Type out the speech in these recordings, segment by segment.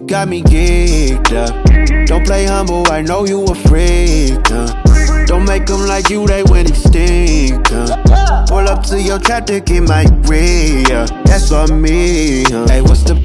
got me geeked up. Don't play humble, I know you a freak, Don't make them like you, they went extinct, Pull up to your trap to get my real. That's on me, Hey, what's the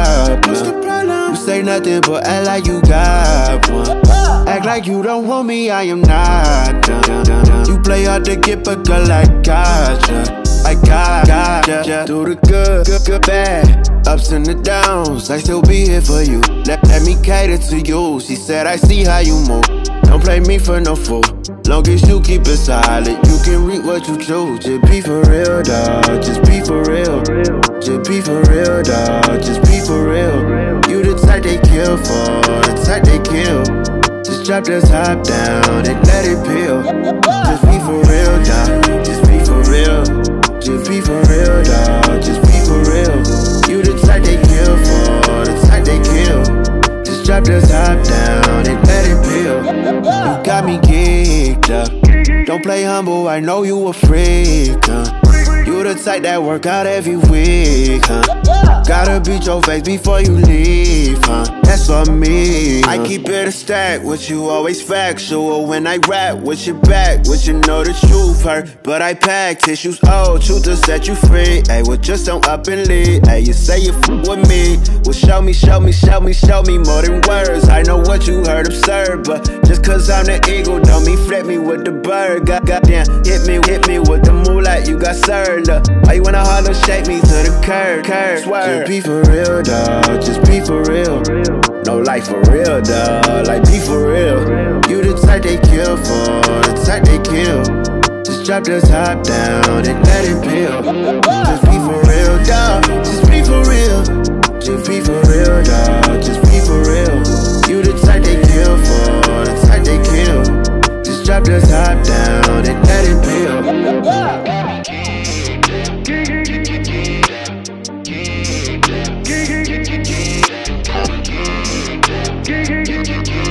problem? You say nothing but act like you got one. Act like you don't want me, I am not done. You play hard to get, but girl, I gotcha. I gotcha. Do the good, bad, ups and the downs. I still be here for you. Let me cater to you. She said, I see how you move. Don't play me for no fool. Long as you keep it solid, you can reap what you choose. Just be for real, dawg. Just be for real. Just be for real, dawg. Just be for real. You the type they kill for, the type they kill. Just drop this hop down and let it peel. Just be for real, dawg. Just be for real. Just be for real, dawg. Just be for real. You the type they kill for, the type they kill. Just drop this hop down and let it peel. You got me geeked up. Don't play humble, I know you a freak, You the type that work out every week, Gotta beat your face before you leave, That's on me, I keep it a stack, with you always factual. When I rap with your back, with you know the truth hurt. But I pack tissues, truth to set you free. Ayy, well just don't up and lead. Ayy, you say you with me, well show me more than words. I know what you heard absurd, but just cause I'm the eagle don't mean flip me with the bird. Goddamn, hit me with the moolah, you got served. Why you wanna holler, shake me to the curb, swerve. Just be for real, dawg, just be for real. No life for real, dawg, like be for real. You the type they kill for, the type they kill. Just drop this hop down and let it peel. Just be for real, dawg, just be for real. Just be for real, dawg, just be for real. You the type they kill for, the type they kill. Just drop this hop down and let it peel. Yeah.